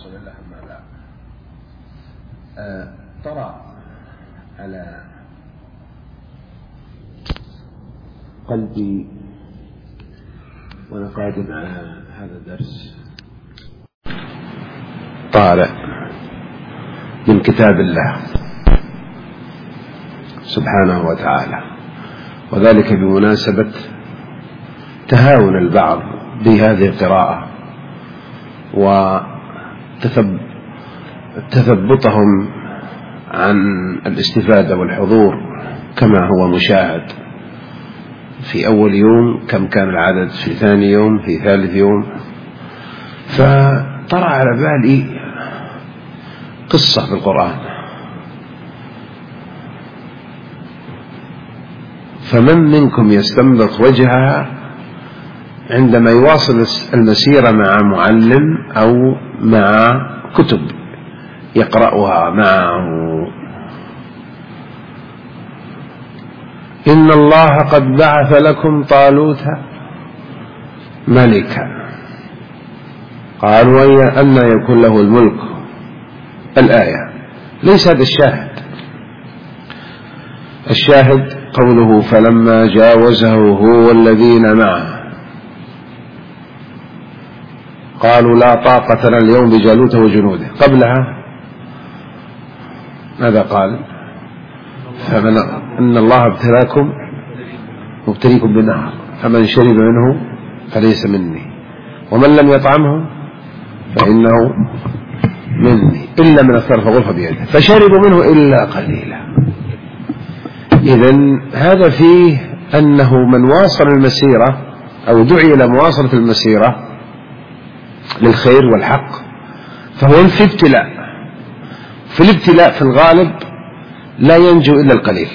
رسول الله أما بعد. طرأ على قلبي وأنا قادم على هذا الدرس طارئ من كتاب الله سبحانه وتعالى، وذلك بمناسبة تهاون البعض بهذه القراءة وتثبطهم عن الاستفادة والحضور كما هو مشاهد في أول يوم، كم كان العدد في ثاني يوم، في ثالث يوم. فطرأ على بالي قصة في القرآن، فمن منكم يستنبط وجهها عندما يواصل المسيرة مع معلم أو مع كتب يقرأها معه؟ إن الله قد بعث لكم طالوت ملكا، قالوا أن يكون له الملك. الآية ليس هذا الشاهد قوله فلما جاوزه هو والذين معه قالوا لا طاقة لنا اليوم بجالوت وجنوده. قبلها ماذا قال؟ إن الله مبتليكم بالنهر فمن شرب منه فليس مني ومن لم يطعمه فإنه مني إلا من اغترف غرفة بيده فشربوا منه إلا قليلا. إذن هذا فيه أنه من واصل المسيرة أو دعي إلى مواصلة المسيرة للخير والحق فهو في ابتلاء. في الابتلاء في الغالب لا ينجو إلا القليل.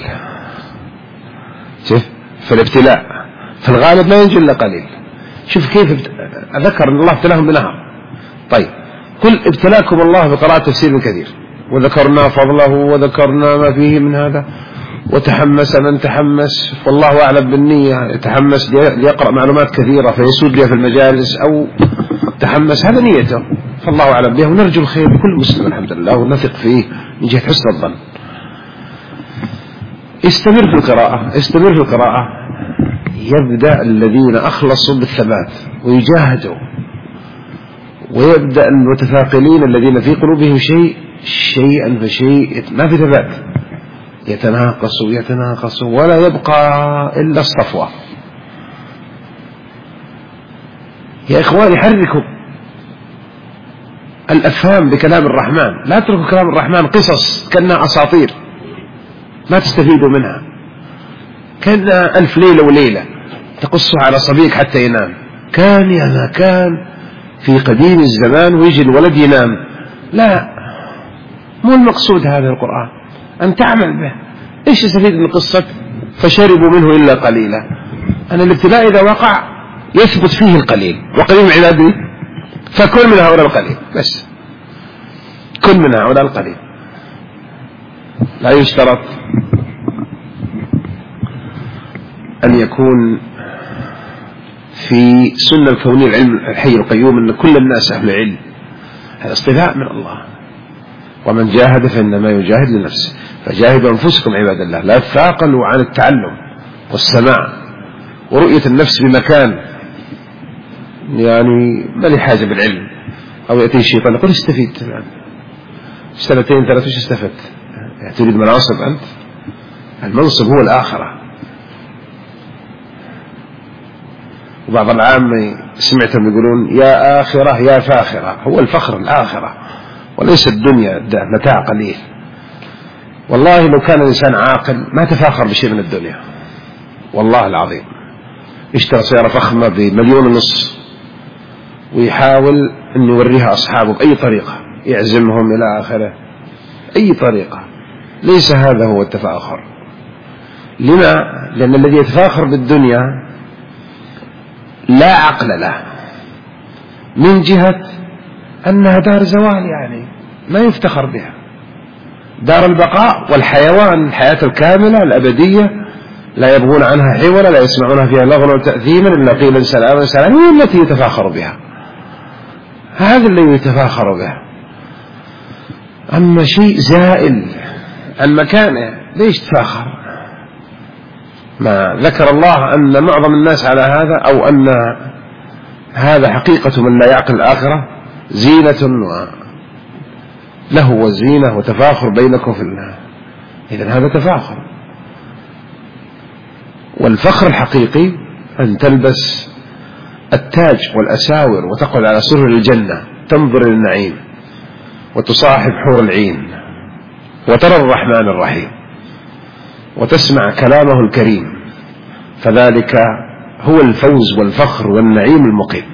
شوف، في الابتلاء في الغالب لا ينجو إلا قليل. شوف كيف أذكر أن الله ابتلاهم بنهر. طيب، كل ابتلاكم الله بقراءة تفسير كثير، وذكرنا فضله وذكرنا ما فيه من هذا، وتحمس من تحمس والله أعلم بالنية، يتحمس ليقرأ معلومات كثيرة فيسود بها في المجالس، أو تحمس هذا نيته فالله أعلم بها، ونرجو الخير لكل مسلم الحمد لله ونثق فيه من جهة حسن الظن. استمر في القراءة يبدأ الذين أخلصوا بالثبات ويجاهدوا، ويبدأ المتثاقلين الذين في قلوبهم شيئا فشيء ما في ثبات، يتناقصوا ولا يبقى إلا الصفوة. يا إخواني حركوا الأفهام بكلام الرحمن، لا تتركوا كلام الرحمن قصص كأنها أساطير ما تستفيدوا منها، كأنها ألف ليلة وليلة تقصها على صبيك حتى ينام. كان يا ما كان في قديم الزمان ويجي الولد ينام، لا، مو المقصود هذا القرآن أن تعمل به. إيش يستفيد من قصة فشربوا منه إلا قليلا؟ أن الابتلاء إذا وقع يثبت فيه القليل، وقليل من عبادي فكل من هؤلاء القليل، بس كل من هؤلاء القليل. لا يشترط أن يكون في سنة الكونية العلم الحي القيوم أن كل الناس أهل علم، هذا اصطفاء من الله. ومن جاهد فإنما يجاهد لنفسه فجاهدوا أنفسكم عباد الله. لا تثاقلوا عن التعلم والسماع ورؤية النفس بمكان، يعني ما لي حاجة بالعلم، أو يأتي الشيطان يقول استفيد سنتين ثلاثة وش استفدت؟ تريد مناصب أنت؟ المنصب هو الآخرة. وبعض العامة سمعتهم يقولون يا آخرة يا فاخرة، هو الفخر الآخرة وليس الدنيا متاع قليل. والله لو كان الإنسان عاقل ما تفاخر بشيء من الدنيا، والله العظيم. اشترى سيارة فخمة ب1,500,000 ويحاول أن يوريها أصحابه بأي طريقة، يعزمهم إلى آخره، أي طريقة. ليس هذا هو التفاخر. لما؟ لأن الذي يتفاخر بالدنيا لا عقل له، من جهة أنها دار زوال، يعني ما يفتخر بها. دار البقاء والحيوان، الحياة الكاملة الأبدية لا يبغون عنها حولا، لا يسمعونها فيها لغوا وتأثيما إلا قيلا سلاما سلاما، التي يتفاخر بها. هذا الذي يتفاخر به. أما شيء زائل عن مكانه ليش تفاخر؟ ما ذكر الله أن معظم الناس على هذا، أو أن هذا حقيقة من لا يعقل الآخرة، زينة له وزينة وتفاخر بينكم في الله. إذن هذا تفاخر. والفخر الحقيقي أن تلبس التاج والأساور وتقعد على سرر الجنة، تنظر للنعيم وتصاحب حور العين وترى الرحمن الرحيم وتسمع كلامه الكريم، فذلك هو الفوز والفخر والنعيم المقيم.